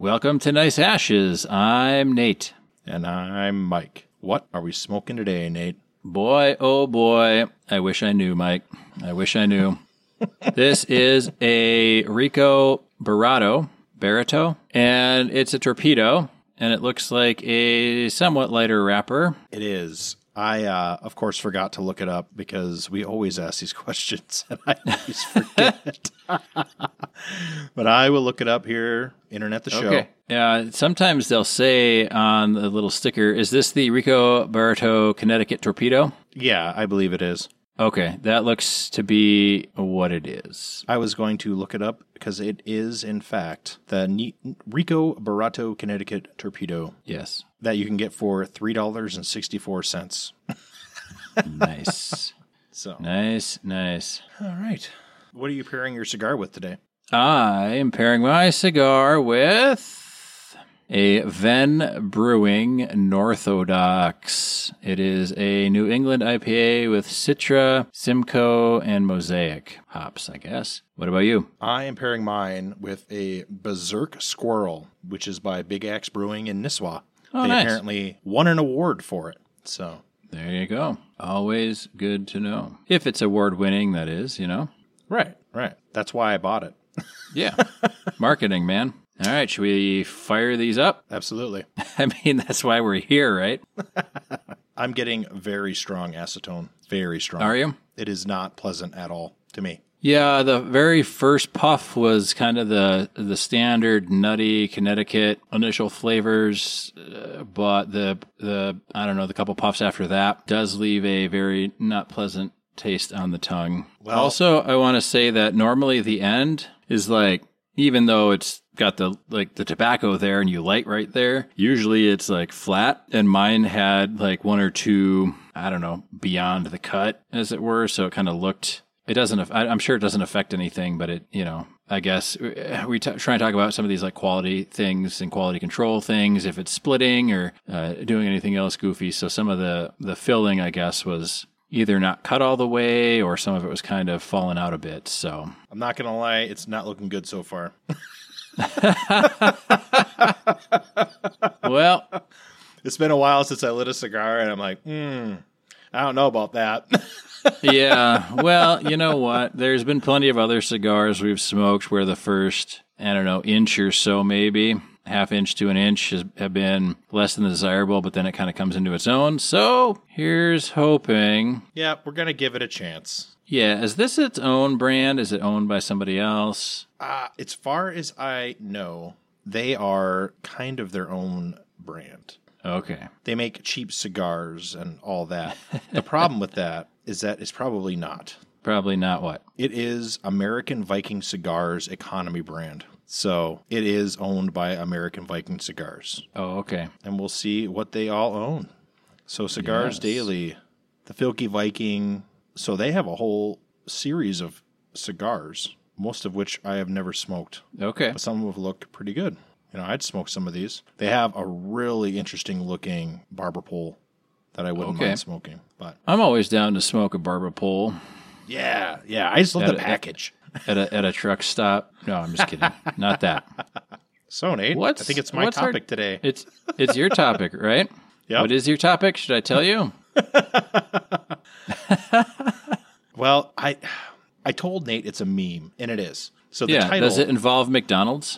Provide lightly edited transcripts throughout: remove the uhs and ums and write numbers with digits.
Welcome to Nice Ashes. I'm Nate. And I'm Mike. What are we smoking today, Nate? Boy, oh boy. I wish I knew, Mike. I wish I knew. This is a Rico Barreto, and it's a torpedo, and it looks like a somewhat lighter wrapper. It is. I, of course, forgot to look it up because we always ask these questions, and I always forget. But I will look it up here, Internet the Show. Okay. Sometimes they'll say on the little sticker, is this the Rico Barreto Connecticut torpedo? Yeah, I believe it is. Okay, that looks to be what it is. I was going to look it up because it is, in fact, the Rico Barreto Connecticut torpedo. Yes. That you can get for $3.64. Nice. So Nice. All right. What are you pairing your cigar with today? I am pairing my cigar with a Venn Brewing Northodox. It is a New England IPA with Citra, Simcoe, and Mosaic hops, I guess. What about you? I am pairing mine with a Berserk Squirrel, which is by Big Axe Brewing in Nisswa. Oh, they nice. apparently won an award for it. So there you go. Always good to know. If it's award-winning, that is, you know. Right. That's why I bought it. Yeah. Marketing, man. All right, should we fire these up? Absolutely. I mean, that's why we're here, right? I'm getting very strong acetone. Very strong. Are you? It is not pleasant at all to me. Yeah, the very first puff was kind of the standard nutty Connecticut initial flavors, but the I don't know, the couple puffs after that does leave a very not pleasant taste on the tongue. Well, also, I want to say that normally the end is like, even though it's got the tobacco there and you light right there, usually it's like flat, and mine had like one or two, I don't know, beyond the cut, as it were, so it kind of looked... It doesn't. I'm sure it doesn't affect anything, but it, you know, I guess we try and talk about some of these like quality things and quality control things, if it's splitting or doing anything else goofy. So some of the filling, I guess, was either not cut all the way or some of it was kind of falling out a bit. So I'm not going to lie, it's not looking good so far. Well, it's been a while since I lit a cigar, and I'm like, I don't know about that. Yeah, well, you know what? There's been plenty of other cigars we've smoked where the first, I don't know, inch or so maybe, half inch to an inch have been less than desirable, but then it kind of comes into its own. So here's hoping. Yeah, we're going to give it a chance. Yeah, is this its own brand? Is it owned by somebody else? As far as I know, they are kind of their own brand. Okay. They make cheap cigars and all that. The problem with that is that it's probably not. Probably not what? It is American Viking Cigars economy brand. So it is owned by American Viking Cigars. Oh, okay. And we'll see what they all own. So Cigars Daily, the Filky Viking. So they have a whole series of cigars, most of which I have never smoked. Okay. But some of them look pretty good. You know, I'd smoke some of these. They have a really interesting looking barber pole that I wouldn't mind smoking. But I'm always down to smoke a barber pole. Yeah. I just love the package. At a truck stop. No, I'm just kidding. Not that. So, Nate, I think it's my topic today. It's your topic, right? Yep. What is your topic? Should I tell you? Well, I told Nate it's a meme, and it is. So the title... Does it involve McDonald's?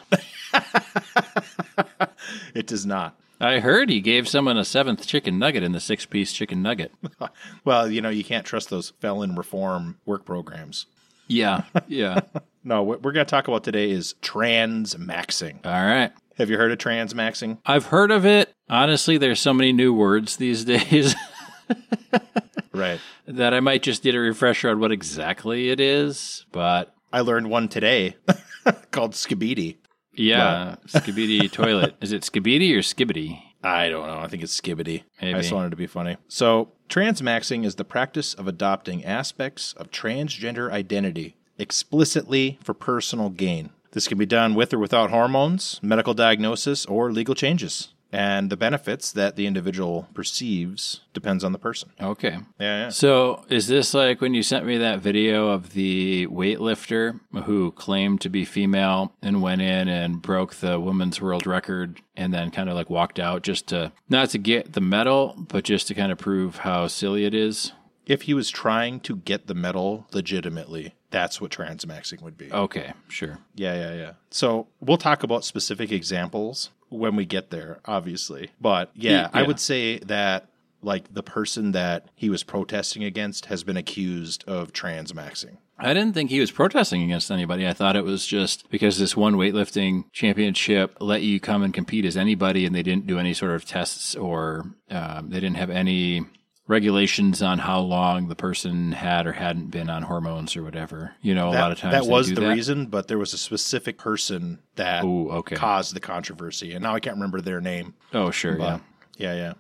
It does not. I heard he gave someone a 7th chicken nugget in the 6-piece chicken nugget. Well, you know, you can't trust those felon reform work programs. Yeah. No, what we're going to talk about today is transmaxing. All right. Have you heard of transmaxing? I've heard of it. Honestly, there's so many new words these days. Right. That I might just get a refresher on what exactly it is, but... I learned one today called Skibidi. Yeah, Skibidi toilet. Is it Skibidi or Skibbity? I don't know. I think it's Skibbity. Maybe. I just wanted to be funny. So, transmaxing is the practice of adopting aspects of transgender identity explicitly for personal gain. This can be done with or without hormones, medical diagnosis, or legal changes. And the benefits that the individual perceives depends on the person. Okay. Yeah. So is this like when you sent me that video of the weightlifter who claimed to be female and went in and broke the women's world record and then kind of like walked out just to, not to get the medal, but just to kind of prove how silly it is? If he was trying to get the medal legitimately, that's what transmaxing would be. Okay, sure. Yeah. So we'll talk about specific examples when we get there, obviously. But yeah, I would say that like the person that he was protesting against has been accused of transmaxing. I didn't think he was protesting against anybody. I thought it was just because this one weightlifting championship let you come and compete as anybody, and they didn't do any sort of tests or they didn't have any regulations on how long the person had or hadn't been on hormones or whatever. You know, a lot of times that was the reason, but there was a specific person that caused the controversy, and now I can't remember their name. Oh, sure, but, yeah.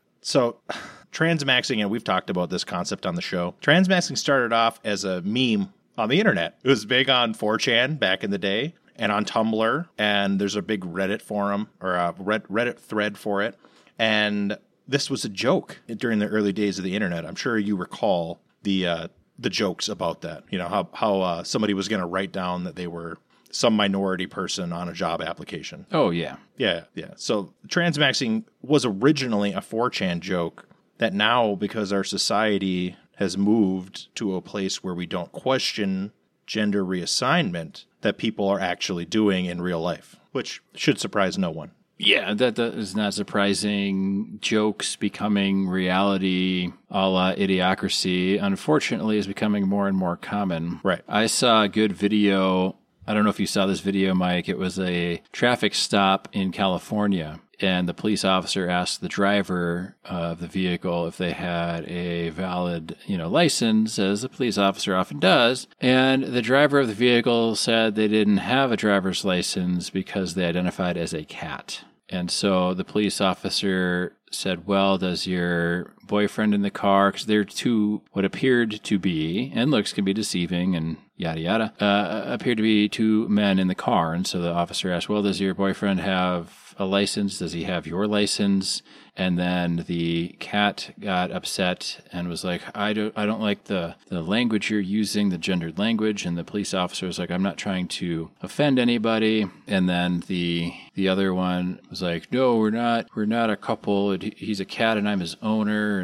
So transmaxing, and we've talked about this concept on the show. Transmaxing started off as a meme on the internet. It was big on 4chan back in the day and on Tumblr, and there's a big Reddit forum or a Reddit thread for it. And this was a joke during the early days of the internet. I'm sure you recall the jokes about that. You know, how somebody was going to write down that they were some minority person on a job application. Oh, yeah. Yeah. So transmaxing was originally a 4chan joke that now, because our society has moved to a place where we don't question gender reassignment, that people are actually doing in real life, which should surprise no one. Yeah, that is not surprising. Jokes becoming reality a la Idiocracy, unfortunately, is becoming more and more common. Right. I saw a good video. I don't know if you saw this video, Mike. It was a traffic stop in California, and the police officer asked the driver of the vehicle if they had a valid, license, as the police officer often does. And the driver of the vehicle said they didn't have a driver's license because they identified as a cat. And so the police officer said, well, does your boyfriend in the car, because they're two, what appeared to be, and looks can be deceiving and yada, yada, appeared to be two men in the car. And so the officer asked, well, does your boyfriend have a license? Does he have your license? And then the cat got upset and was like, I don't like the language you're using, the gendered language. And the police officer was like, I'm not trying to offend anybody. And then the other one was like, no, we're not a couple. He's a cat and I'm his owner.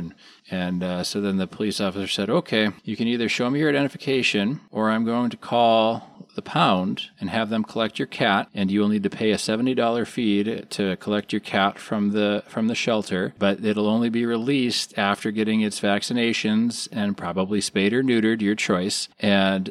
And so then the police officer said, okay, you can either show me your identification or I'm going to call the pound and have them collect your cat, and you will need to pay a $70 fee to collect your cat from the shelter, but it'll only be released after getting its vaccinations and probably spayed or neutered, your choice. And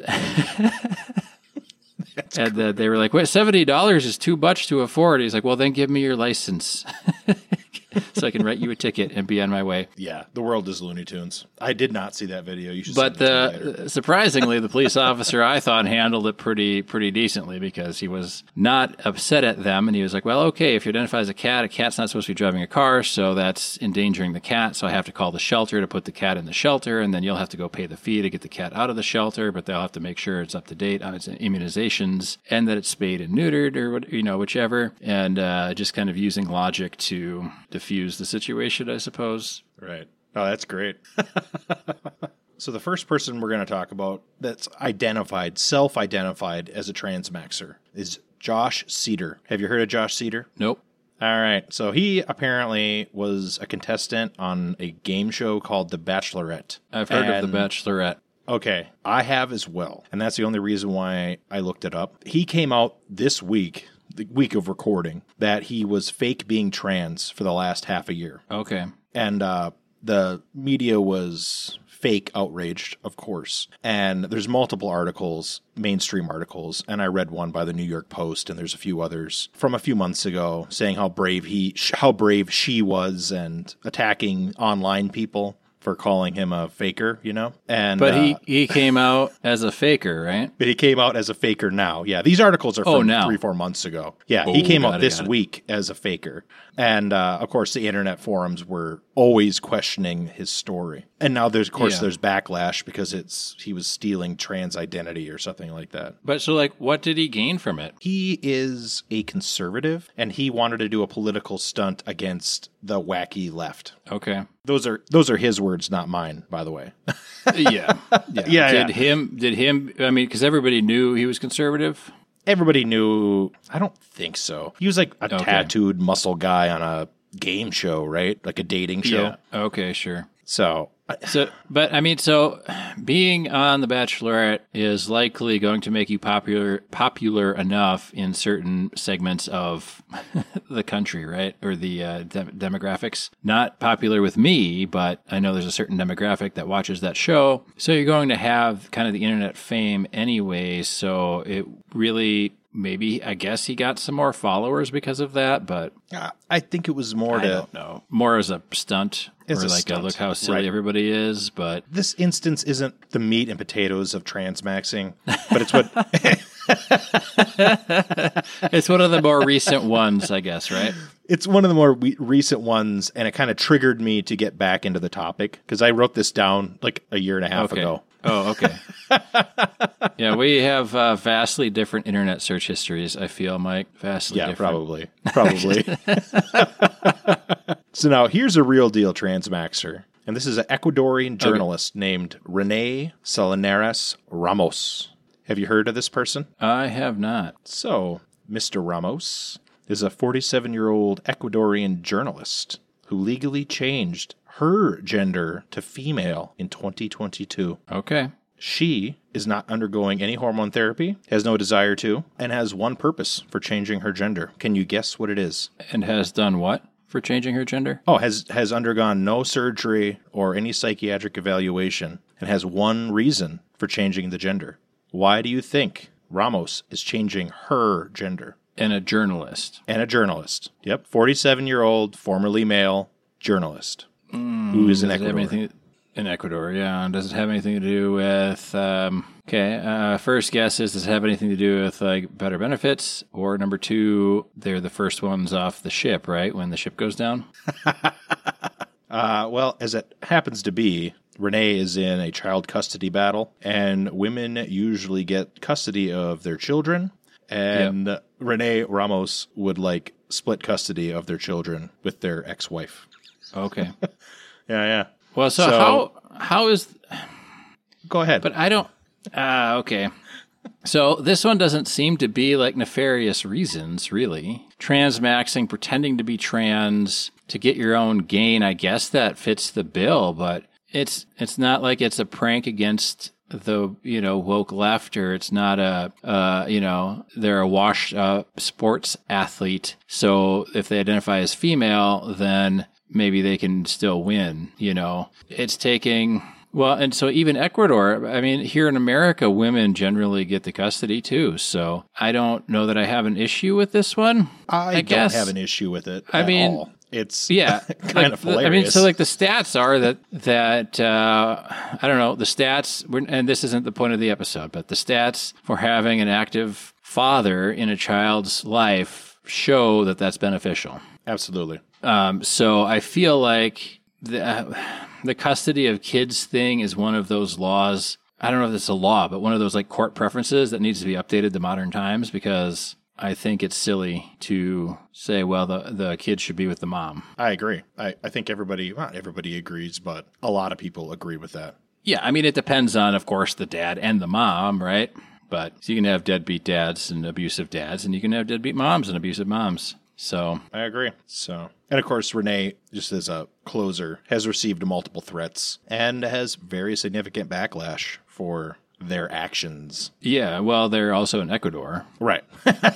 and they were like, "Wait, $70 is too much to afford." He's like, "Well, then give me your license." So I can write you a ticket and be on my way. Yeah, the world is Looney Tunes. I did not see that video. You should. But surprisingly, the police officer, I thought, handled it pretty decently, because he was not upset at them, and he was like, "Well, okay, if you identify as a cat's not supposed to be driving a car, so that's endangering the cat. So I have to call the shelter to put the cat in the shelter, and then you'll have to go pay the fee to get the cat out of the shelter, but they'll have to make sure it's up to date on its immunizations and that it's spayed and neutered, or whichever." And just kind of using logic to diffuse the situation, I suppose. Right. Oh, that's great. So the first person we're going to talk about that's self-identified as a transmaxer is Josh Cedar. Have you heard of Josh Cedar? Nope. All right. So he apparently was a contestant on a game show called The Bachelorette. I've heard of The Bachelorette. Okay. I have as well. And that's the only reason why I looked it up. He came out this week, the week of recording, that he was fake being trans for the last half a year. Okay. And the media was fake outraged, of course. And there's multiple articles, mainstream articles, and I read one by the New York Post, and there's a few others from a few months ago saying how brave she was and attacking online people for calling him a faker, you know? And But he came out as a faker, right? but he came out as a faker now. Yeah, these articles are from now. 3-4 months ago. Yeah, he came out this got it. week as a faker. And of course, the internet forums were always questioning his story. And now there's backlash because he was stealing trans identity or something like that. But so, like, what did he gain from it? He is a conservative, and he wanted to do a political stunt against the wacky left. Okay. Those are his words, not mine, by the way. Yeah. Yeah. Did him, I mean, because everybody knew he was conservative. Everybody knew. I don't think so. He was like a tattooed muscle guy on a game show, right? Like a dating show. Yeah. Okay, sure. So But I mean, being on The Bachelorette is likely going to make you popular enough in certain segments of the country, right? Or the demographics. Not popular with me, but I know there's a certain demographic that watches that show. So you're going to have kind of the internet fame anyway. So it really, maybe, I guess he got some more followers because of that, but I think it was more I don't know. More as a stunt. As or a like stunt, look how silly right. everybody is, but this instance isn't the meat and potatoes of transmaxing, but it's what it's one of the more recent ones, I guess, right? it's one of the more recent ones, and it kind of triggered me to get back into the topic because I wrote this down like a year and a half ago. Oh, okay. Yeah, we have vastly different internet search histories, I feel, Mike. Vastly different. Probably. So now here's a real deal transmaxer. And this is an Ecuadorian journalist named Rene Salinares Ramos. Have you heard of this person? I have not. So, Mr. Ramos is a 47-year-old Ecuadorian journalist who legally changed her gender to female in 2022. Okay. She is not undergoing any hormone therapy, has no desire to, and has one purpose for changing her gender. Can you guess what it is? And has done what for changing her gender? Oh, has undergone no surgery or any psychiatric evaluation and has one reason for changing the gender. Why do you think Ramos is changing her gender? And a journalist. And a journalist. Yep. 47-year-old, formerly male journalist who is in Ecuador. In Ecuador, yeah. Does it have anything to do with, first guess is, does it have anything to do with like better benefits? Or number two, they're the first ones off the ship, right? When the ship goes down? Well, as it happens to be, Renee is in a child custody battle, and women usually get custody of their children, and Renee Ramos would like split custody of their children with their ex-wife. Okay. Yeah. Well, so how is... Go ahead. But I don't... okay. So this one doesn't seem to be like nefarious reasons, really. Transmaxing, pretending to be trans to get your own gain, I guess that fits the bill, but it's not like it's a prank against the, woke left, or it's not they're a washed up sports athlete. So if they identify as female, then maybe they can still win, It's taking... Well, and so even Ecuador, I mean, here in America, women generally get the custody too. So I don't know that I have an issue with this one. I don't have an issue with it at all. It's kind of hilarious. I mean, so like the stats are that I don't know, the stats, and this isn't the point of the episode, but the stats for having an active father in a child's life show that that's beneficial. Absolutely. So I feel like the custody of kids thing is one of those laws. I don't know if it's a law, but one of those like court preferences that needs to be updated to modern times, because I think it's silly to say, well, the kid should be with the mom. I agree. I think not everybody agrees, but a lot of people agree with that. Yeah, I mean, it depends on, of course, the dad and the mom, right? But so you can have deadbeat dads and abusive dads, and you can have deadbeat moms and abusive moms. So I agree. And of course, Renee, just as a closer, has received multiple threats and has very significant backlash for their actions. Yeah, well, they're also in Ecuador. Right.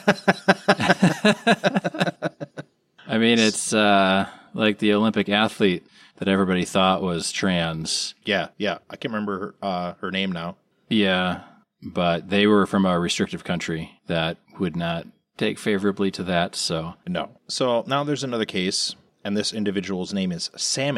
I mean, it's like the Olympic athlete that everybody thought was trans. Yeah. I can't remember her name now. Yeah, but they were from a restrictive country that would not take favorably to that, so... No. So now there's another case, and this individual's name is Sammy,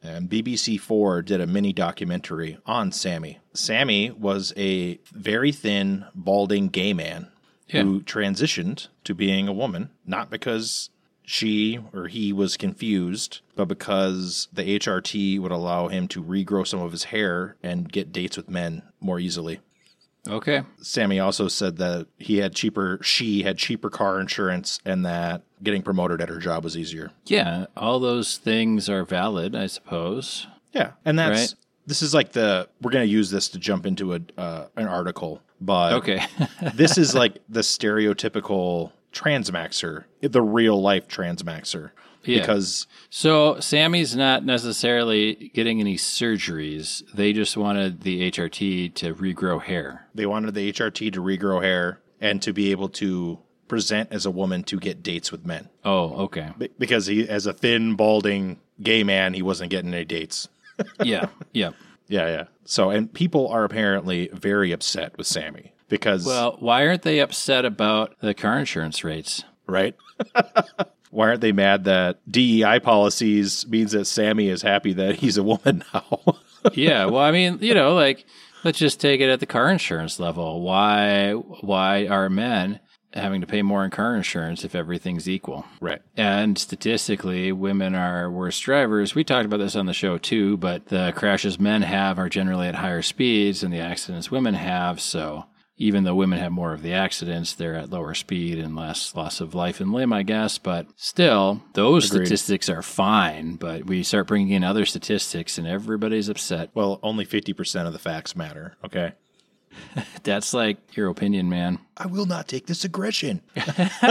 And BBC4 did a mini documentary on Sammy. Sammy was a very thin, balding gay man who transitioned to being a woman, not because she or he was confused, but because the HRT would allow him to regrow some of his hair and get dates with men more easily. Okay. Sammy also said that she had cheaper car insurance and that getting promoted at her job was easier. Yeah, all those things are valid, I suppose. Yeah, and this is like we're going to use this to jump into an article, but okay. This is like the stereotypical transmaxer, the real life transmaxer. Yeah. Because so Sammy's not necessarily getting any surgeries. They just wanted the HRT to regrow hair. They wanted the HRT to regrow hair and to be able to present as a woman to get dates with men. Oh, okay. Because he, as a thin, balding gay man, he wasn't getting any dates. Yeah. Yeah. So, and people are apparently very upset with Sammy because... Well, why aren't they upset about the car insurance rates? Right? Why aren't they mad that DEI policies means that Sammy is happy that he's a woman now? Yeah, well, I mean, like, let's just take it at the car insurance level. Why are men having to pay more in car insurance if everything's equal? Right. And statistically, women are worse drivers. We talked about this on the show too, but the crashes men have are generally at higher speeds than the accidents women have. So even though women have more of the accidents, they're at lower speed and less loss of life and limb, I guess. But still, those statistics are fine. But we start bringing in other statistics and everybody's upset. Well, only 50% of the facts matter, okay? That's like your opinion, man. I will not take this aggression. All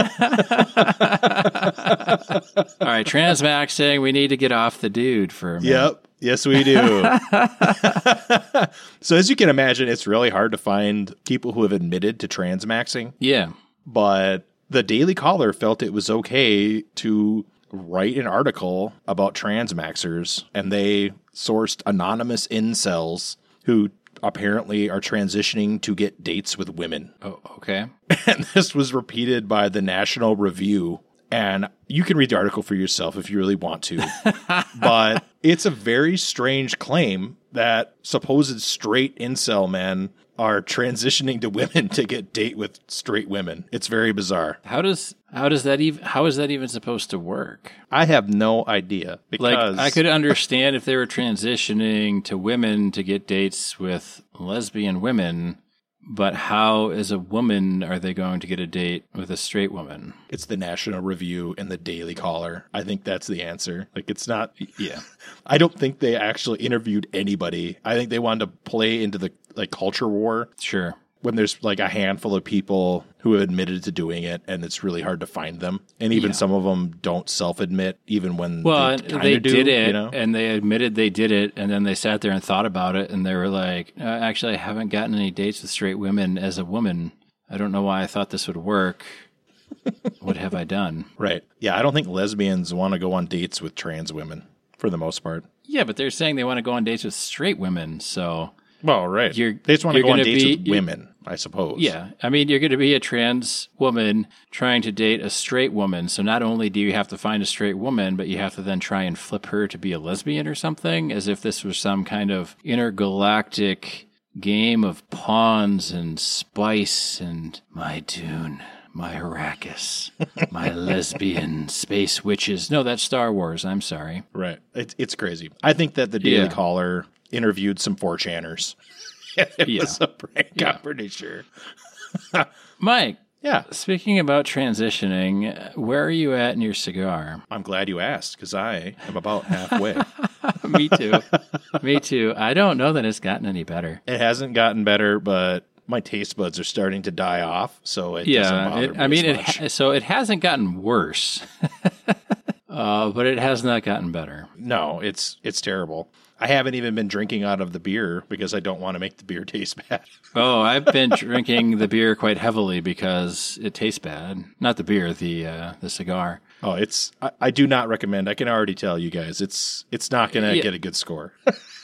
right, transmaxing, we need to get off the dude for a minute. Yep. Yes, we do. So as you can imagine, it's really hard to find people who have admitted to transmaxing. Yeah. But the Daily Caller felt it was okay to write an article about transmaxers, and they sourced anonymous incels who apparently are transitioning to get dates with women. Oh, okay. And this was repeated by the National Review. And you can read the article for yourself if you really want to. But it's a very strange claim that supposed straight incel men are transitioning to women to get date with straight women. It's very bizarre. How is that even supposed to work? I have no idea. Because I could understand if they were transitioning to women to get dates with lesbian women, but how, as a woman, are they going to get a date with a straight woman? It's the National Review and the Daily Caller. I think that's the answer. Like, it's not... Yeah. I don't think they actually interviewed anybody. I think they wanted to play into the culture war. Sure. When there's like a handful of people who have admitted to doing it, and it's really hard to find them. And even some of them don't self-admit, even when they did it, and they admitted they did it, and then they sat there and thought about it, and they were like, actually, I haven't gotten any dates with straight women as a woman. I don't know why I thought this would work. What have I done? Right. Yeah, I don't think lesbians want to go on dates with trans women, for the most part. Yeah, but they're saying they want to go on dates with straight women, so... Well, right. They just want to go on dates with women, I suppose. Yeah. I mean, you're going to be a trans woman trying to date a straight woman. So not only do you have to find a straight woman, but you have to then try and flip her to be a lesbian or something, as if this was some kind of intergalactic game of pawns and spice and my Dune, my Arrakis, my lesbian space witches. No, that's Star Wars. I'm sorry. Right. It's crazy. I think that the Daily Caller interviewed some 4chaners. It was a prank, I'm pretty sure. Mike. Yeah. Speaking about transitioning, where are you at in your cigar? I'm glad you asked, because I am about halfway. Me too. Me too. I don't know that it's gotten any better. It hasn't gotten better, but my taste buds are starting to die off, so it doesn't bother me as much. So it hasn't gotten worse, but it has not gotten better. No, it's terrible. I haven't even been drinking out of the beer because I don't want to make the beer taste bad. Oh, I've been drinking the beer quite heavily because it tastes bad. Not the beer, the cigar. Oh, I do not recommend. I can already tell you guys, it's not going to get a good score.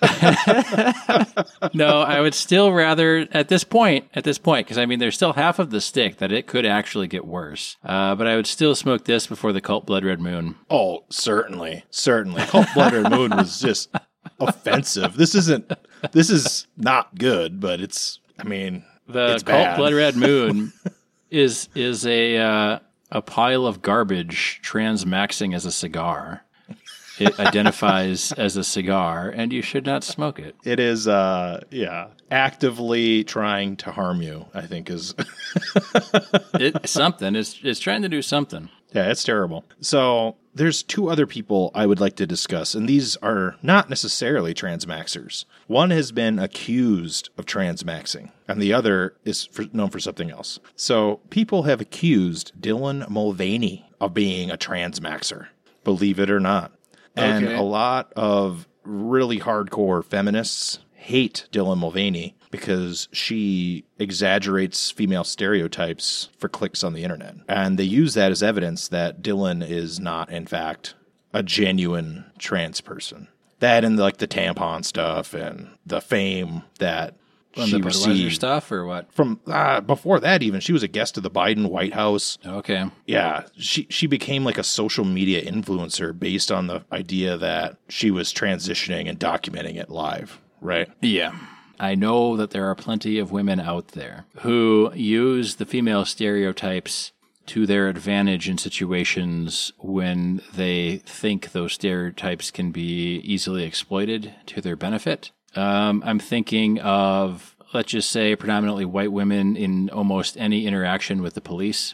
No, I would still rather at this point, because I mean, there's still half of the stick that it could actually get worse. But I would still smoke this before the Cult Blood Red Moon. Oh, certainly. Cult Blood Red Moon was just offensive. This is not good, but it's Cult bad. Blood Red Moon is a pile of garbage transmaxing as a cigar. It identifies as a cigar, and you should not smoke it. It is, actively trying to harm you, I think is... It's something. It's trying to do something. Yeah, it's terrible. So there's two other people I would like to discuss, and these are not necessarily transmaxers. One has been accused of transmaxing, and the other is known for something else. So people have accused Dylan Mulvaney of being a transmaxer, believe it or not. And a lot of really hardcore feminists hate Dylan Mulvaney because she exaggerates female stereotypes for clicks on the internet. And they use that as evidence that Dylan is not, in fact, a genuine trans person. That and like the tampon stuff and the fame that she the Budweiser received stuff or what? From before that, even she was a guest of the Biden White House. Okay. Yeah, she became like a social media influencer based on the idea that she was transitioning and documenting it live, right? Yeah. I know that there are plenty of women out there who use the female stereotypes to their advantage in situations when they think those stereotypes can be easily exploited to their benefit. I'm thinking of, let's just say, predominantly white women in almost any interaction with the police.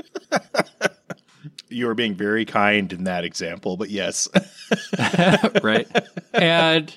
You were being very kind in that example, but yes. Right. And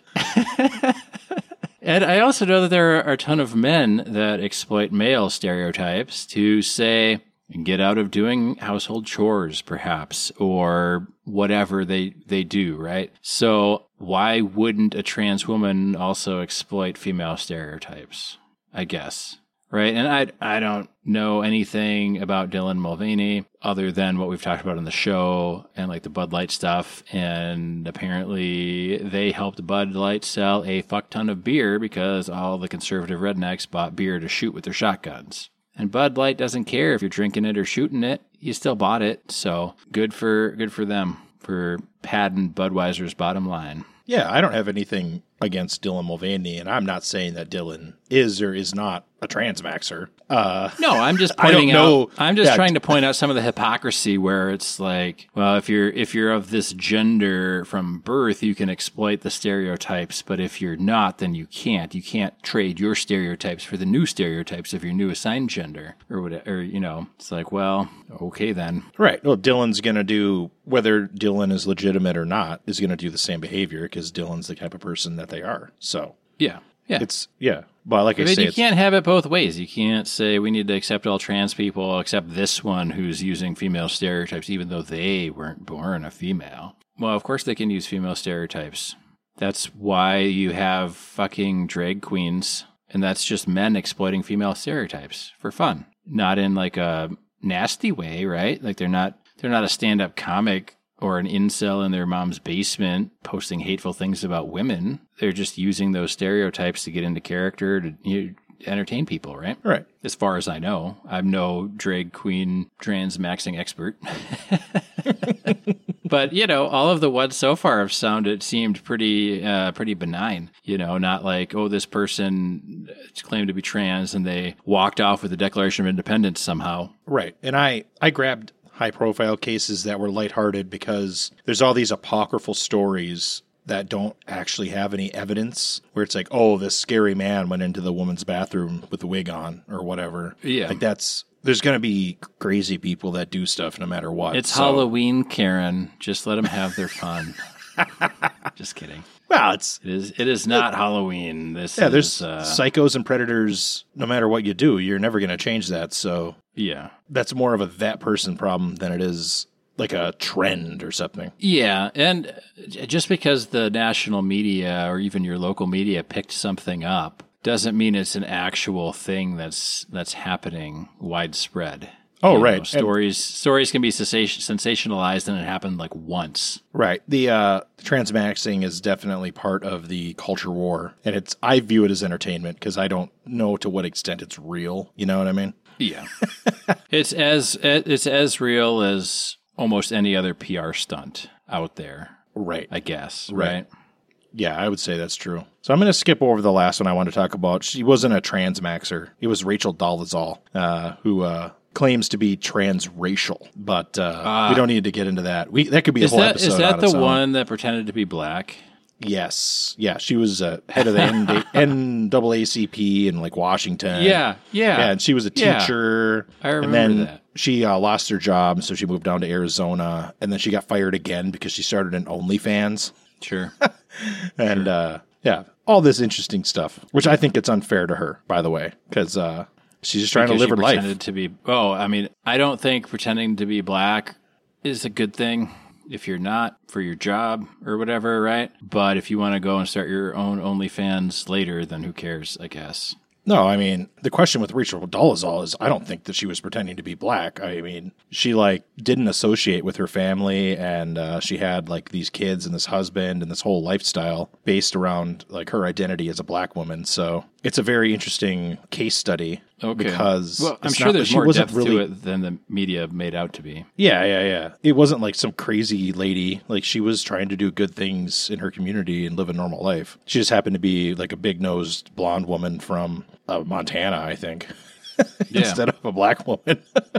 I also know that there are a ton of men that exploit male stereotypes to say, get out of doing household chores, perhaps, or whatever they do, right? So why wouldn't a trans woman also exploit female stereotypes, I guess, right? And I don't know anything about Dylan Mulvaney other than what we've talked about on the show and like the Bud Light stuff. And apparently they helped Bud Light sell a fuck ton of beer because all the conservative rednecks bought beer to shoot with their shotguns. And Bud Light doesn't care if you're drinking it or shooting it. You still bought it. So good for them for padding Budweiser's bottom line. Yeah, I don't have anything against Dylan Mulvaney, and I'm not saying that Dylan is or is not a transmaxer. No, I'm just pointing out. I'm just trying to point out some of the hypocrisy where it's like, well, if you're of this gender from birth, you can exploit the stereotypes, but if you're not, then you can't. You can't trade your stereotypes for the new stereotypes of your new assigned gender or whatever. It's like, well, okay then. Right. Well, Dylan's going to do, whether Dylan is legitimate or not, is going to do the same behavior because Dylan's the type of person that they are. So yeah. But like I say, you can't have it both ways. You can't say we need to accept all trans people except this one who's using female stereotypes, even though they weren't born a female. Well, of course they can use female stereotypes. That's why you have fucking drag queens, and that's just men exploiting female stereotypes for fun, not in like a nasty way, right? Like they're not a stand-up comic or an incel in their mom's basement posting hateful things about women. They're just using those stereotypes to get into character to entertain people, right? Right. As far as I know. I'm no drag queen transmaxing expert. But, all of the ones so far have seemed pretty benign. Not like, oh, this person claimed to be trans and they walked off with the Declaration of Independence somehow. Right. And I grabbed high-profile cases that were lighthearted because there's all these apocryphal stories that don't actually have any evidence where it's like, oh, this scary man went into the woman's bathroom with the wig on or whatever. Yeah. Like there's going to be crazy people that do stuff no matter what. It's Halloween, Karen. Just let them have their fun. Just kidding. Well, it is not Halloween. There's psychos and predators. No matter what you do, you're never going to change that. So yeah, that's more of a that person problem than it is like a trend or something. Yeah, and just because the national media or even your local media picked something up doesn't mean it's an actual thing that's happening widespread. Oh, You know, right. stories can be sensationalized, and it happened like once. Right. The transmaxing is definitely part of the culture war, and I view it as entertainment because I don't know to what extent it's real. You know what I mean? Yeah, it's as real as almost any other PR stunt out there. Right. I guess. Right. Right. Yeah, I would say that's true. So I'm going to skip over the last one I want to talk about. She wasn't a transmaxer. It was Rachel Dolezal, who claims to be transracial, but we don't need to get into that. That could be a whole episode. Is that on its the own. one that pretended to be black? Yes. Yeah, she was head of the NAACP in like Washington. Yeah. And she was a teacher. I remember and then that. She lost her job, so she moved down to Arizona, and then she got fired again because she started an OnlyFans. Sure. And all this interesting stuff, which I think it's unfair to her, by the way, because she's just trying to live her life. I don't think pretending to be black is a good thing if you're not for your job or whatever, right? But if you want to go and start your own OnlyFans later, then who cares, I guess. No, I mean, the question with Rachel Dolezal is I don't think that she was pretending to be black. I mean, she didn't associate with her family, and she had like these kids and this husband and this whole lifestyle based around like her identity as a black woman. So it's a very interesting case study. Okay. Because I'm sure there's more depth to it than the media made out to be. Yeah. It wasn't like some crazy lady. Like, she was trying to do good things in her community and live a normal life. She just happened to be like a big-nosed blonde woman from Montana, I think, instead of a black woman.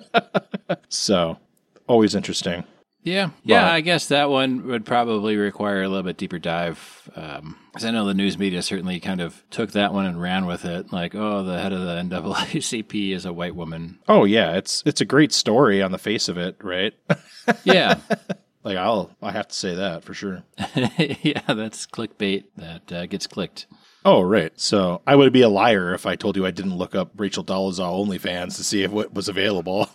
So, always interesting. Yeah, I guess that one would probably require a little bit deeper dive. Because I know the news media certainly kind of took that one and ran with it. Like, oh, the head of the NAACP is a white woman. Oh, yeah. It's a great story on the face of it, right? Yeah. Like, I have to say that for sure. Yeah, that's clickbait that gets clicked. Oh, right. So I would be a liar if I told you I didn't look up Rachel Dolezal OnlyFans to see if what was available.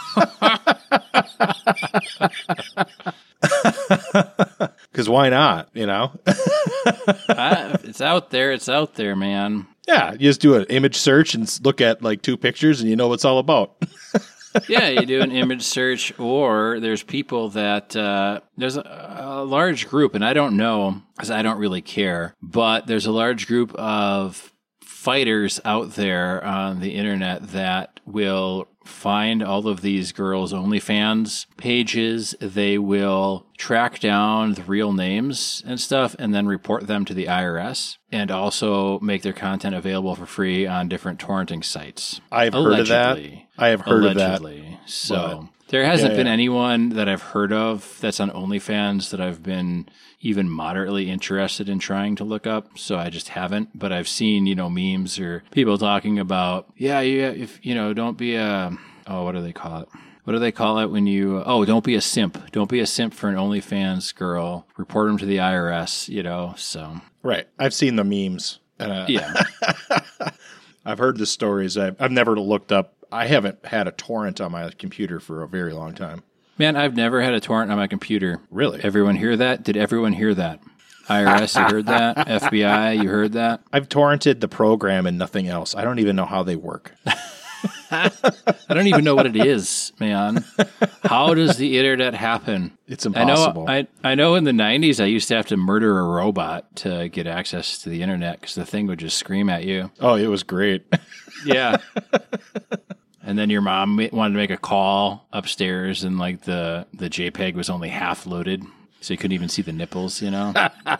Because why not, you know? It's out there. It's out there, man. Yeah, you just do an image search and look at like 2 pictures and you know what it's all about. Yeah, you do an image search, or there's people that there's a large group, and I don't know because I don't really care, but there's a large group of fighters out there on the internet that will find all of these girls' OnlyFans pages. They will track down the real names and stuff and then report them to the IRS, and also make their content available for free on different torrenting sites. I've heard of that. I have heard of that. So there hasn't been anyone that I've heard of that's on OnlyFans that I've been even moderately interested in trying to look up. So I just haven't. But I've seen, memes or people talking about, if don't be a, what do they call it? What do they call it when you, don't be a simp. Don't be a simp for an OnlyFans girl. Report them to the IRS, so. Right. I've seen the memes. Yeah. I've heard the stories. I've never looked up. I haven't had a torrent on my computer for a very long time. Man, I've never had a torrent on my computer. Really? Everyone hear that? Did everyone hear that? IRS, you heard that? FBI, you heard that? I've torrented the program and nothing else. I don't even know how they work. I don't even know what it is, man. How does the internet happen? It's impossible. I know in the 90s I used to have to murder a robot to get access to the internet because the thing would just scream at you. Oh, it was great. Yeah. And then your mom wanted to make a call upstairs and like the JPEG was only half loaded. So you couldn't even see the nipples, Yep.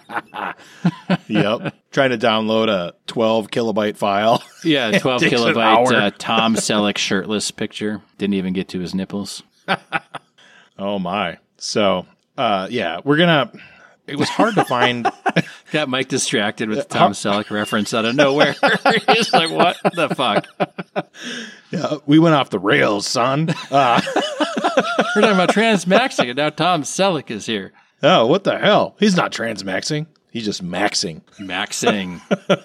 Trying to download a 12 kilobyte file. Yeah, 12 kilobyte Tom Selleck shirtless picture. Didn't even get to his nipples. Oh, my. So, we're going to... It was hard to find... Got Mike distracted with the Tom Selleck reference out of nowhere. He's like, what the fuck? Yeah, we went off the rails, son. We're talking about transmaxing, and now Tom Selleck is here. Oh, what the hell? He's not transmaxing. He's just maxing. Maxing.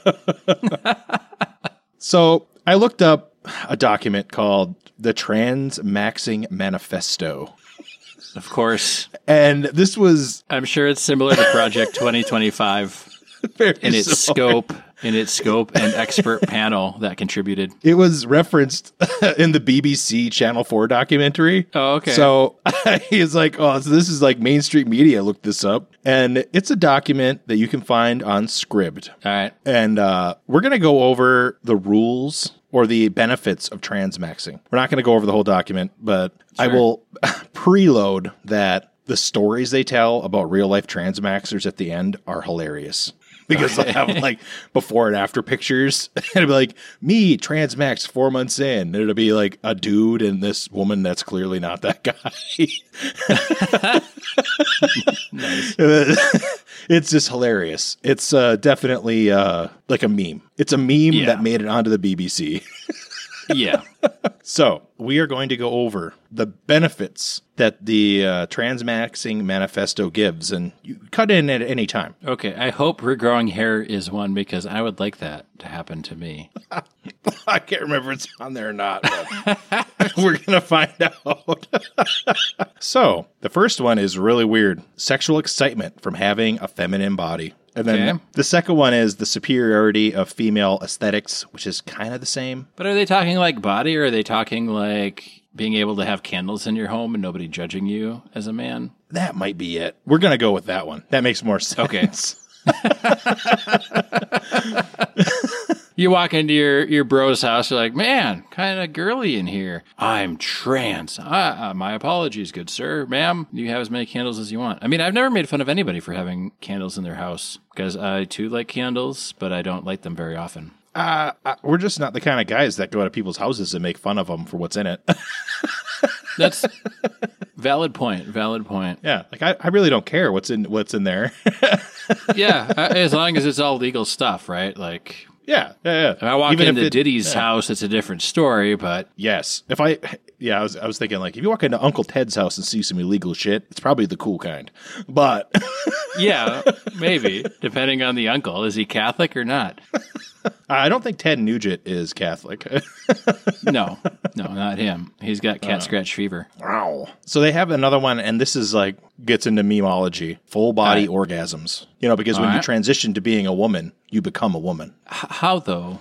So I looked up a document called the Transmaxing Manifesto. Of course. And this was... I'm sure it's similar to Project 2025 in its scope in its scope and expert panel that contributed. It was referenced in the BBC Channel 4 documentary. Oh, okay. So he's like, oh, so this is like Main Street Media looked this up. And it's a document that you can find on Scribd. All right. And we're going to go over the rules or the benefits of transmaxing. We're not going to go over the whole document, but I will preload that the stories they tell about real life transmaxers at the end are hilarious. Because they'll have like before and after pictures. And it'll be like, me, transmax 4 months in. And it'll be like a dude and this woman that's clearly not that guy. Nice. It's just hilarious. It's definitely like a meme. It's a meme that made it onto the BBC. Yeah. So we are going to go over the benefits that the Transmaxing Manifesto gives, and you cut in at any time. Okay. I hope regrowing hair is one because I would like that to happen to me. I can't remember if it's on there or not. But we're going to find out. So the first one is really weird. Sexual excitement from having a feminine body. And then the second one is the superiority of female aesthetics, which is kind of the same. But are they talking like body or are they talking like being able to have candles in your home and nobody judging you as a man? That might be it. We're going to go with that one. That makes more sense. Okay. You walk into your bro's house, you're like, man, kind of girly in here. I'm trans. My apologies, good sir. Ma'am, you have as many candles as you want. I mean, I've never made fun of anybody for having candles in their house because I too like candles, but I don't light them very often. We're just not the kind of guys that go to people's houses and make fun of them for what's in it. That's valid point. Valid point. Yeah, like I really don't care what's in there. Yeah, as long as it's all legal stuff, right? Like, yeah. if I walk into Diddy's house, it's a different story. But yes, I was thinking like if you walk into Uncle Ted's house and see some illegal shit, it's probably the cool kind. But yeah, maybe depending on the uncle, is he Catholic or not? I don't think Ted Nugent is Catholic. No, not him. He's got cat scratch fever. Wow. So they have another one, and this is like gets into memeology, full body orgasms. You know, because when you transition to being a woman, you become a woman. How though?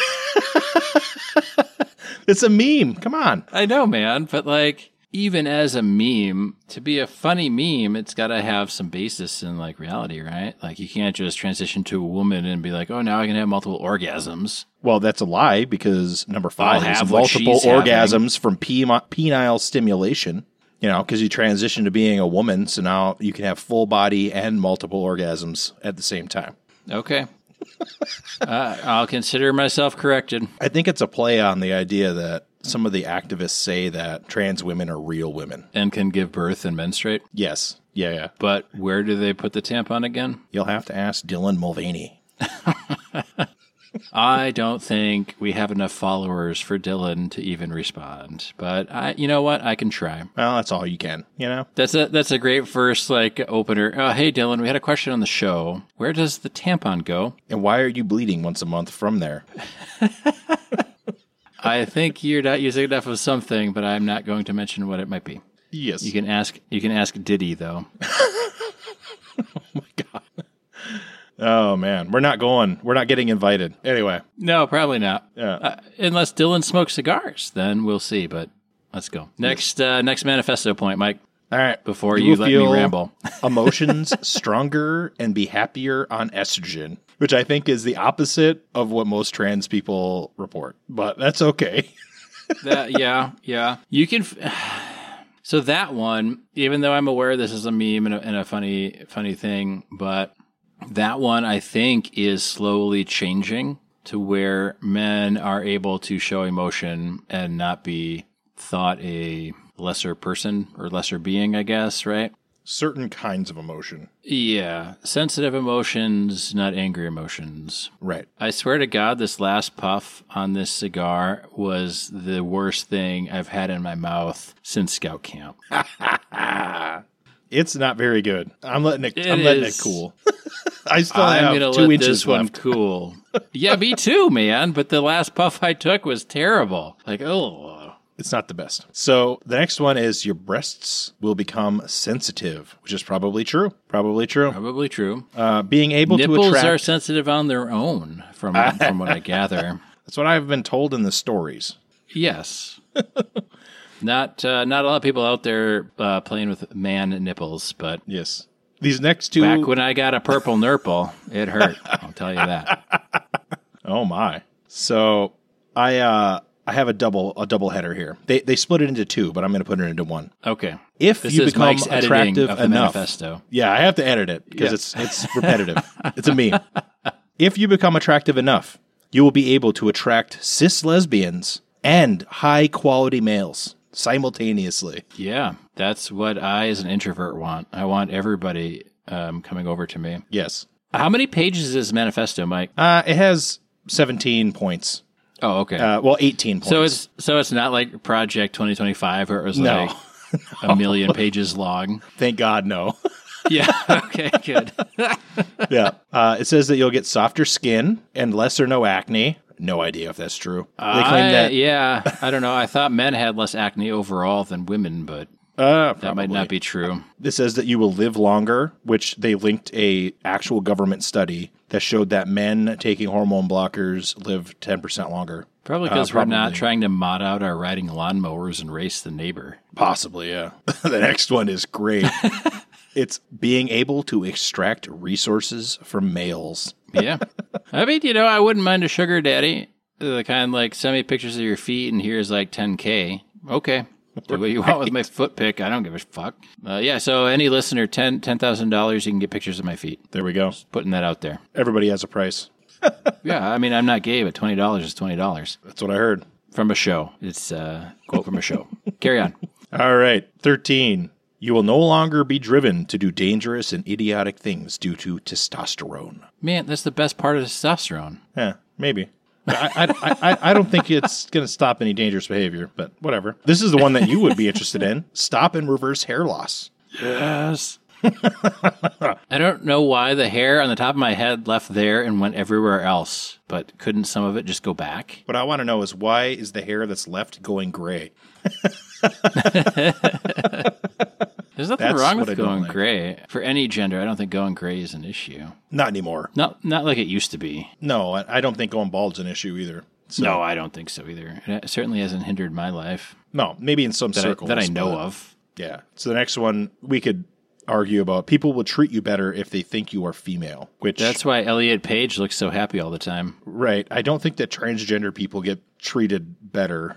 It's a meme. Come on. I know, man, but like even as a meme, to be a funny meme, it's got to have some basis in like reality, right? Like you can't just transition to a woman and be like, oh, now I can have multiple orgasms. Well, that's a lie because number 5 is multiple orgasms from penile stimulation. You know, because you transition to being a woman, so now you can have full body and multiple orgasms at the same time. Okay. I'll consider myself corrected. I think it's a play on the idea that some of the activists say that trans women are real women. And can give birth and menstruate? Yes. Yeah. But where do they put the tampon again? You'll have to ask Dylan Mulvaney. I don't think we have enough followers for Dylan to even respond. But you know what? I can try. Well, that's all you can, you know? That's a great first like opener. Hey, Dylan, we had a question on the show. Where does the tampon go? And why are you bleeding once a month from there? I think you're not using enough of something, but I'm not going to mention what it might be. Yes. You can ask Diddy, though. Oh, my God. Oh, man. We're not getting invited. Anyway. No, probably not. Yeah. Unless Dylan smokes cigars, then we'll see, but let's go. Next manifesto point, Mike. All right. Before you let me ramble. Emotions stronger and be happier on estrogen, which I think is the opposite of what most trans people report, but that's okay. Yeah. You can. So that one, even though I'm aware this is a meme and a funny thing, but that one I think is slowly changing to where men are able to show emotion and not be thought a lesser person or lesser being, I guess, right? Certain kinds of emotion. Yeah. Sensitive emotions, not angry emotions. Right. I swear to God, this last puff on this cigar was the worst thing I've had in my mouth since Scout Camp. It's not very good. I'm letting it cool. I still I'm have gonna 2 let inches this one left. cool. Yeah, me too, man. But the last puff I took was terrible. Like, oh. It's not the best. So the next one is your breasts will become sensitive, which is probably true. Probably true. Probably true. Being able to Nipples attract... are sensitive on their own, from what I gather. That's what I've been told in the stories. Yes. Not a lot of people out there playing with man nipples, but Yes. These next two... back when I got a purple nurple, it hurt. I'll tell you that. Oh, my. So I have a double header here. They split it into two, but I'm going to put it into one. Okay. If This you is become Mike's editing attractive of the enough... manifesto. Yeah, I have to edit it because it's repetitive. It's a meme. If you become attractive enough, you will be able to attract cis lesbians and high-quality males simultaneously. Yeah, that's what I, as an introvert, want. I want everybody coming over to me. Yes. How many pages is this manifesto, Mike? It has 17 points. Oh, okay. 18 points. So it's not like Project 2025 where it was No. like a million pages long. Thank God, no. Yeah. Okay. Good. Yeah. It says that you'll get softer skin and less or no acne. No idea if that's true. They claim that. Yeah. I don't know. I thought men had less acne overall than women, but that might not be true. This says that you will live longer, which they linked a actual government study that showed that men taking hormone blockers live 10% longer. Probably because we're not trying to mod out our riding lawnmowers and race the neighbor. Possibly, yeah. The next one is great. It's being able to extract resources from males. Yeah. I mean, I wouldn't mind a sugar daddy. The kind like, send me pictures of your feet and here's like 10K. Okay. Do what you want with my foot pic. I don't give a fuck. Yeah, so any listener, $10,000, you can get pictures of my feet. There we go. Just putting that out there. Everybody has a price. Yeah, I mean, I'm not gay, but $20 is $20. That's what I heard. From a show. It's a quote from a show. Carry on. All right. 13. You will no longer be driven to do dangerous and idiotic things due to testosterone. Man, that's the best part of testosterone. Yeah, maybe. I don't think it's going to stop any dangerous behavior, but whatever. This is the one that you would be interested in. Stop and reverse hair loss. Yes. I don't know why the hair on the top of my head left there and went everywhere else, but couldn't some of it just go back? What I want to know is why is the hair that's left going gray? There's nothing wrong with going gray. For any gender, I don't think going gray is an issue. Not anymore. Not like it used to be. No, I don't think going bald's an issue either. So. No, I don't think so either. It certainly hasn't hindered my life. No, maybe in some circles. That I know of. Yeah. So the next one we could argue about. People will treat you better if they think you are female. That's why Elliot Page looks so happy all the time. Right. I don't think that transgender people get treated better.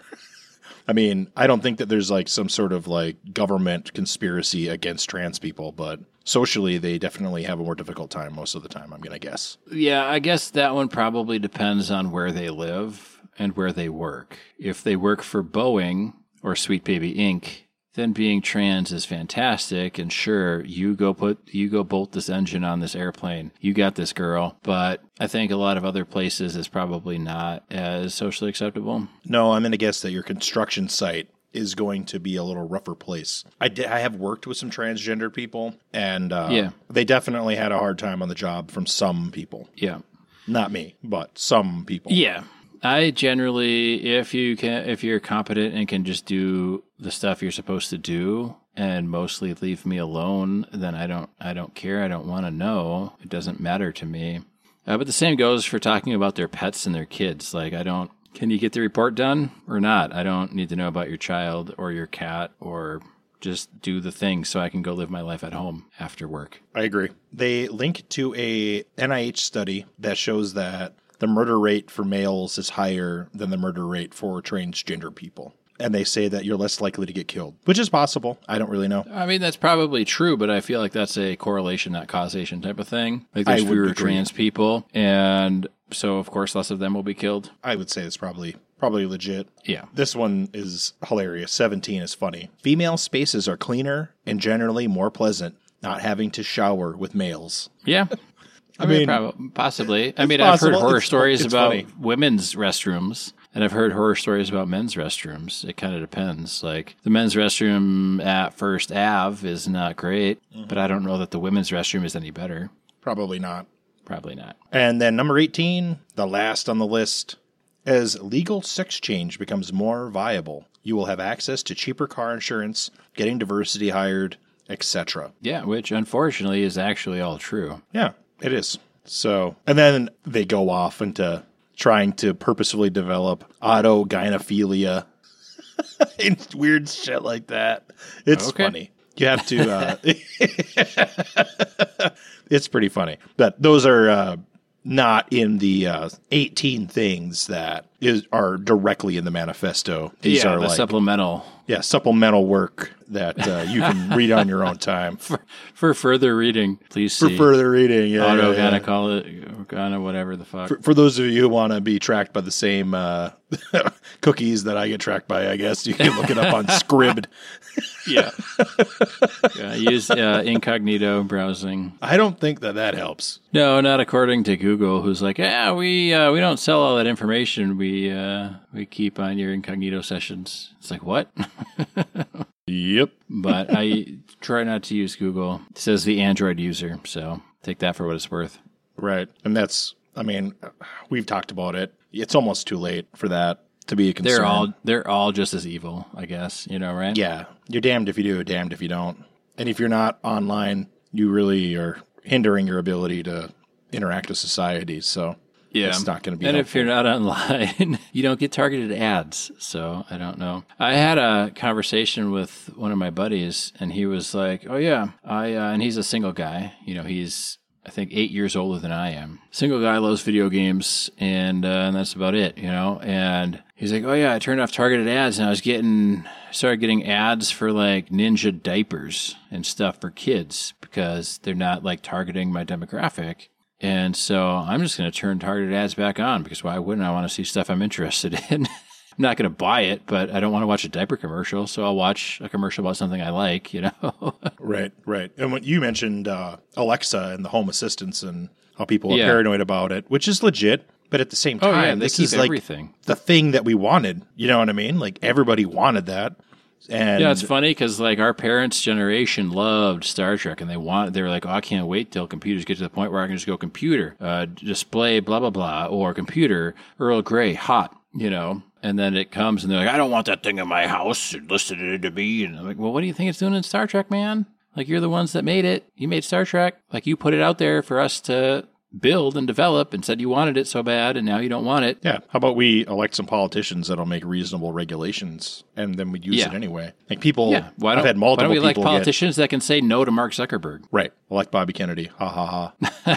I mean, I don't think that there's like some sort of like government conspiracy against trans people, but socially they definitely have a more difficult time most of the time, I'm going to guess. Yeah, I guess that one probably depends on where they live and where they work. If they work for Boeing or Sweet Baby Inc., then being trans is fantastic, and sure, you go bolt this engine on this airplane. You got this, girl. But I think a lot of other places is probably not as socially acceptable. No, I'm going to guess that your construction site is going to be a little rougher place. I have worked with some transgender people, and they definitely had a hard time on the job from some people. Yeah. Not me, but some people. Yeah. I generally, if you're competent and can just do the stuff you're supposed to do and mostly leave me alone, then I don't care. I don't want to know. It doesn't matter to me. But the same goes for talking about their pets and their kids. Like, can you get the report done or not? I don't need to know about your child or your cat, or just do the thing so I can go live my life at home after work. I agree. They link to a NIH study that shows that the murder rate for males is higher than the murder rate for transgender people. And they say that you're less likely to get killed, which is possible. I don't really know. I mean, that's probably true, but I feel like that's a correlation, not causation type of thing. Like there's fewer trans people, and so of course less of them will be killed. I would say it's probably legit. Yeah. This one is hilarious. 17 is funny. Female spaces are cleaner and generally more pleasant, not having to shower with males. Yeah. I mean, possibly. I mean, I've heard horror stories about women's restrooms, and I've heard horror stories about men's restrooms. It kind of depends. Like, the men's restroom at First Ave is not great, but I don't know that the women's restroom is any better. Probably not. Probably not. And then number 18, the last on the list. As legal sex change becomes more viable, You will have access to cheaper car insurance, getting diversity hired, etc. Yeah, which unfortunately is actually all true. Yeah, it is. So, and then they go off into trying to purposefully develop autogynephilia and weird shit like that. It's funny. You have to, it's pretty funny. But those are not in the 18 things that are directly in the manifesto. These are the like supplemental. Yeah, supplemental work that you can read on your own time. For further reading, please see. For further reading, yeah. Autogynecology, whatever the fuck. For those of you who want to be tracked by the same cookies that I get tracked by, I guess, you can look it up on Scribd. Yeah. Use incognito browsing. I don't think that helps. No, not according to Google, who's like, we don't sell all that information. We keep on your incognito sessions. It's like, what? Yep. But I try not to use Google. It says the Android user, so take that for what it's worth. Right. And we've talked about it. It's almost too late for that to be a concern. They're all just as evil, I guess, right? Yeah. You're damned if you do, damned if you don't. And if you're not online, you really are hindering your ability to interact with society. So yeah, it's not going to be And helpful. if you're not online, you don't get targeted ads. So I don't know. I had a conversation with one of my buddies, and he was like, oh, yeah, and he's a single guy. He's, I think, 8 years older than I am. Single guy, loves video games, and that's about it, And he's like, oh, yeah, I turned off targeted ads, and I started getting ads for, like, Ninja diapers and stuff for kids because they're not, like, targeting my demographic. And so I'm just going to turn targeted ads back on because why wouldn't I want to see stuff I'm interested in? I'm not going to buy it, but I don't want to watch a diaper commercial, so I'll watch a commercial about something I like, Right. And when you mentioned Alexa and the home assistants and how people are paranoid about it, which is legit, but at the same time, this is like everything. The thing that we wanted. You know what I mean? Like everybody wanted that. And yeah, it's funny because like our parents' generation loved Star Trek, and they were like, "Oh, I can't wait till computers get to the point where I can just go computer, display, blah blah blah, or computer Earl Grey, hot," And then it comes, and they're like, "I don't want that thing in my house. It listed it to be." And I'm like, "Well, what do you think it's doing in Star Trek, man? Like you're the ones that made it. You made Star Trek. Like you put it out there for us to build and develop and said you wanted it so bad and now you don't want it." Yeah. How about we elect some politicians that'll make reasonable regulations and then we'd use it anyway? Like people, I've had multiple why don't we elect people politicians that can say no to Mark Zuckerberg? Right. Elect Bobby Kennedy. Ha ha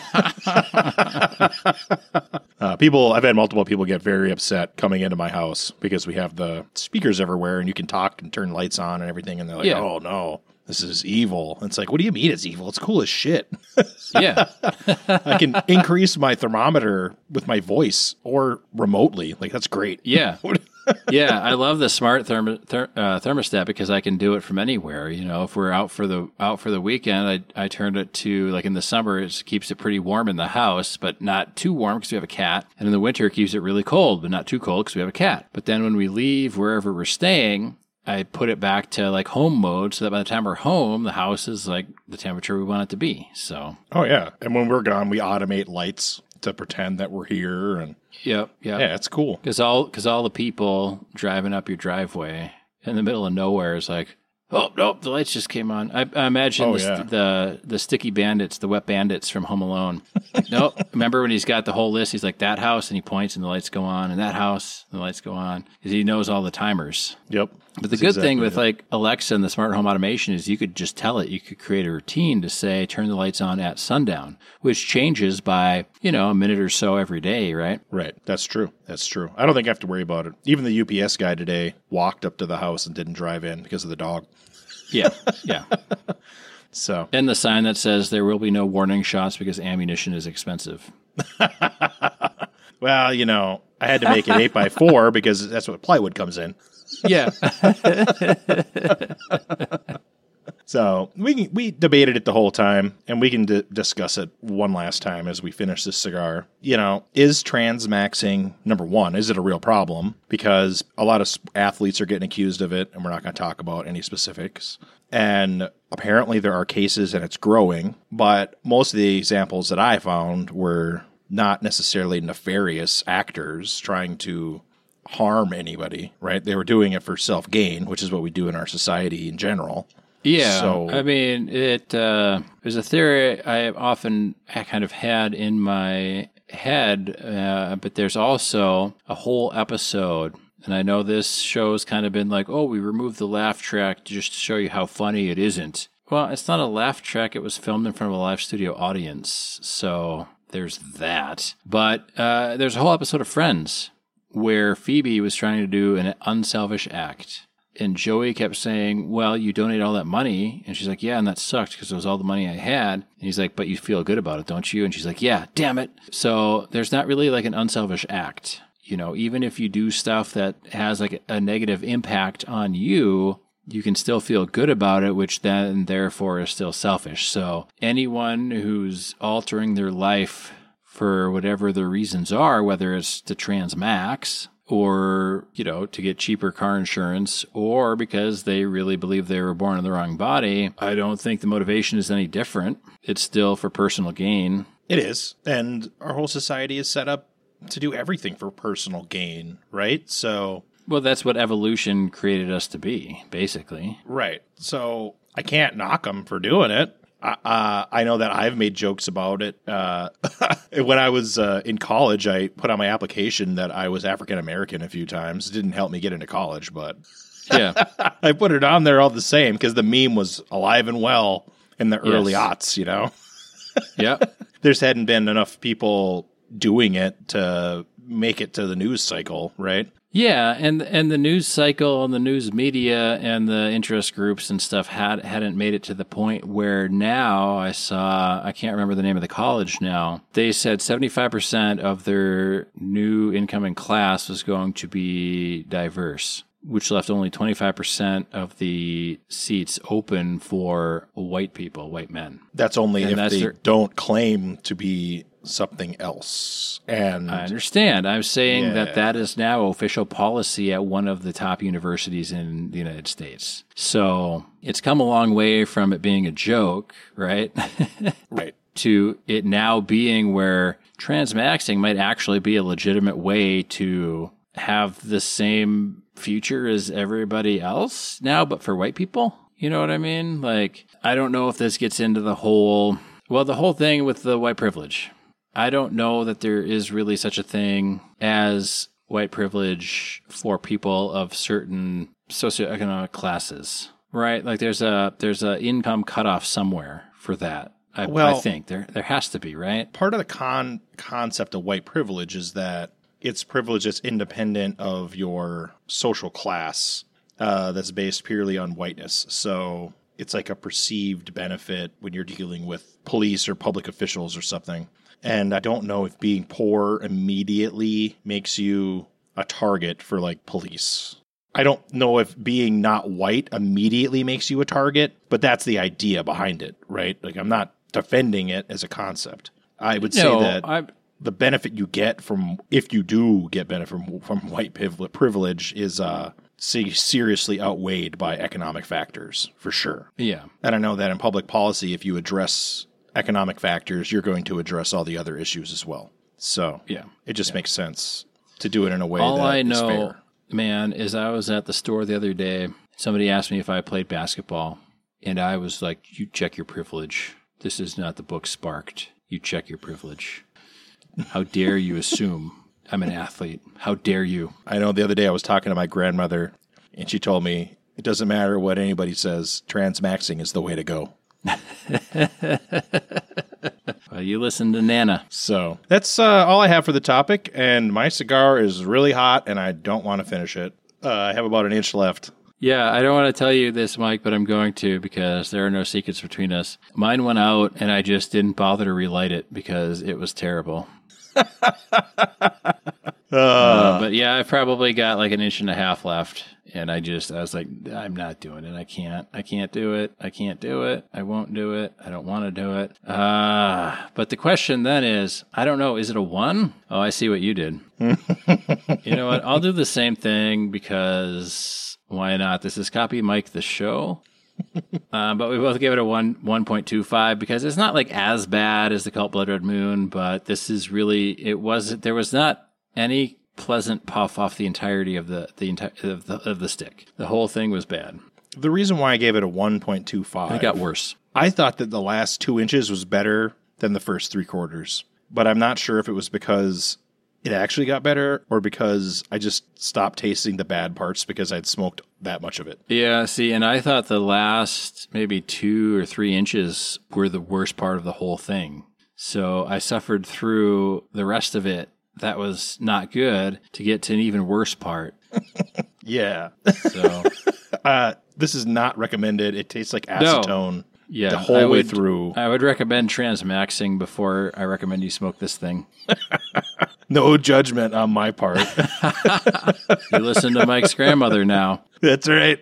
ha. I've had multiple people get very upset coming into my house because we have the speakers everywhere and you can talk and turn lights on and everything. And they're like, oh no, this is evil. And it's like, what do you mean it's evil? It's cool as shit. Yeah. I can increase my thermometer with my voice or remotely. Like, that's great. Yeah. Yeah. I love the smart thermostat because I can do it from anywhere. If we're out for the weekend, I turned it to, like in the summer, it keeps it pretty warm in the house, but not too warm because we have a cat. And in the winter, it keeps it really cold, but not too cold because we have a cat. But then when we leave wherever we're staying, I put it back to like home mode so that by the time we're home, the house is like the temperature we want it to be. So. Oh yeah. And when we're gone, we automate lights to pretend that we're here. And yeah, it's cool. Because all the people driving up your driveway in the middle of nowhere is like, oh nope, the lights just came on. I imagine the sticky bandits, the wet bandits from Home Alone. Nope. Remember when he's got the whole list? He's like, that house, and he points, and the lights go on, and that house, and the lights go on, because he knows all the timers. Yep. But the good thing with like Alexa and the smart home automation is you could just tell it. You could create a routine to say, turn the lights on at sundown, which changes by, a minute or so every day, right? Right. That's true. I don't think I have to worry about it. Even the UPS guy today walked up to the house and didn't drive in because of the dog. Yeah. So. And the sign that says there will be no warning shots because ammunition is expensive. Well, I had to make it 8x4 because that's what plywood comes in. Yeah. So we debated it the whole time, and we can discuss it one last time as we finish this cigar. Is transmaxing, number one, is it a real problem? Because a lot of athletes are getting accused of it, and we're not going to talk about any specifics. And apparently there are cases, and it's growing, but most of the examples that I found were not necessarily nefarious actors trying to harm anybody, right? They were doing it for self-gain, which is what we do in our society in general. Yeah, So, I mean, there's a theory I kind of had in my head, but there's also a whole episode, and I know this show's kind of been like, oh, we removed the laugh track just to show you how funny it isn't. Well, it's not a laugh track. It was filmed in front of a live studio audience, so there's that. But there's a whole episode of Friends where Phoebe was trying to do an unselfish act. And Joey kept saying, well, you donate all that money. And she's like, yeah, and that sucked because it was all the money I had. And he's like, but you feel good about it, don't you? And she's like, yeah, damn it. So there's not really like an unselfish act. You know, even if you do stuff that has like a negative impact on you, you can still feel good about it, which then therefore is still selfish. So anyone who's altering their life for whatever the reasons are, whether it's to transmax, or, you know, to get cheaper car insurance, or because they really believe they were born in the wrong body, I don't think the motivation is any different. It's still for personal gain. it is. And our whole society is set up to do everything for personal gain, right? So, Well, that's what evolution created us to be, basically. right. So I can't knock them for doing it. I know that I've made jokes about it. When I was in college, I put on my application that I was African American a few times. It didn't help me get into college, but Yeah. I put it on there all the same because the meme was alive and well in the early Yes. aughts, you know? Yep. There's hadn't been enough people doing it to make it to the news cycle, right? Yeah, and the news cycle and the news media and the interest groups and stuff hadn't made it to the point where now I can't remember the name of the college now. They said 75% of their new incoming class was going to be diverse, which left only 25% of the seats open for white people, white men. That's only And if that's they their- don't claim to be something else. And I understand. I'm saying Yeah. that is now official policy at one of the top universities in the United States. So it's come a long way from it being a joke, right? right. to it now being where transmaxing might actually be a legitimate way to have the same future as everybody else now, but for white people. You know what I mean? Like, I don't know if this gets into the whole thing with the white privilege. I don't know that there is really such a thing as white privilege for people of certain socioeconomic classes, right? Like there's a income cutoff somewhere for that. I think there has to be, right? Part of the concept of white privilege is that it's privilege that's independent of your social class, that's based purely on whiteness. So it's like a perceived benefit when you're dealing with police or public officials or something. And I don't know if being poor immediately makes you a target for like police. I don't know if being not white immediately makes you a target, but that's the idea behind it, right? Like I'm not defending it as a concept. I would say that the benefit you get from, if you do get benefit from white privilege is seriously outweighed by economic factors, for sure. Yeah. And I know that in public policy, if you address economic factors, you're going to address all the other issues as well. So Yeah. it just makes sense to do it in a way All that I is know, fair. man, is I was at the store the other day. Somebody asked me if I played basketball, and I was like, you check your privilege. This is not the book Sparked. You check your privilege. How dare you assume I'm an athlete? How dare you? I know the other day I was talking to my grandmother, and she told me, it doesn't matter what anybody says, transmaxing is the way to go. Well, you listen to Nana. So that's all I have for the topic, and my cigar is really hot, and I don't want to finish it. I have about an inch left. Yeah, I don't want to tell you this, Mike, but I'm going to because there are no secrets between us. Mine went out, and I just didn't bother to relight it because it was terrible. But yeah, I've probably got like an inch and a half left. And I was like, I'm not doing it. I can't do it. I can't do it. I won't do it. I don't want to do it. But the question then is, I don't know. Is it a 1? Oh, I see what you did. You know what? I'll do the same thing because why not? This is Copy Mike the Show. But we both give it a 1.25 because it's not like as bad as the Cult Blood Red Moon, but this is really, there was not any pleasant puff off the entirety of the stick. The whole thing was bad. The reason why I gave it a 1.25. It got worse. I thought that the last 2 inches was better than the first 3/4, but I'm not sure if it was because it actually got better or because I just stopped tasting the bad parts because I'd smoked that much of it. Yeah, see, and I thought the last maybe 2 or 3 inches were the worst part of the whole thing. So I suffered through the rest of it. That was not good to get to an even worse part. Yeah. So this is not recommended. It tastes like acetone. Yeah, the whole way through. I would recommend transmaxing before I recommend you smoke this thing. No judgment on my part. You listen to Mike's grandmother now. That's right.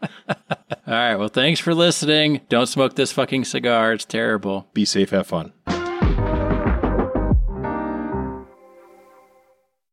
All right, well, thanks for listening. Don't smoke this fucking cigar. It's terrible. Be safe. Have fun.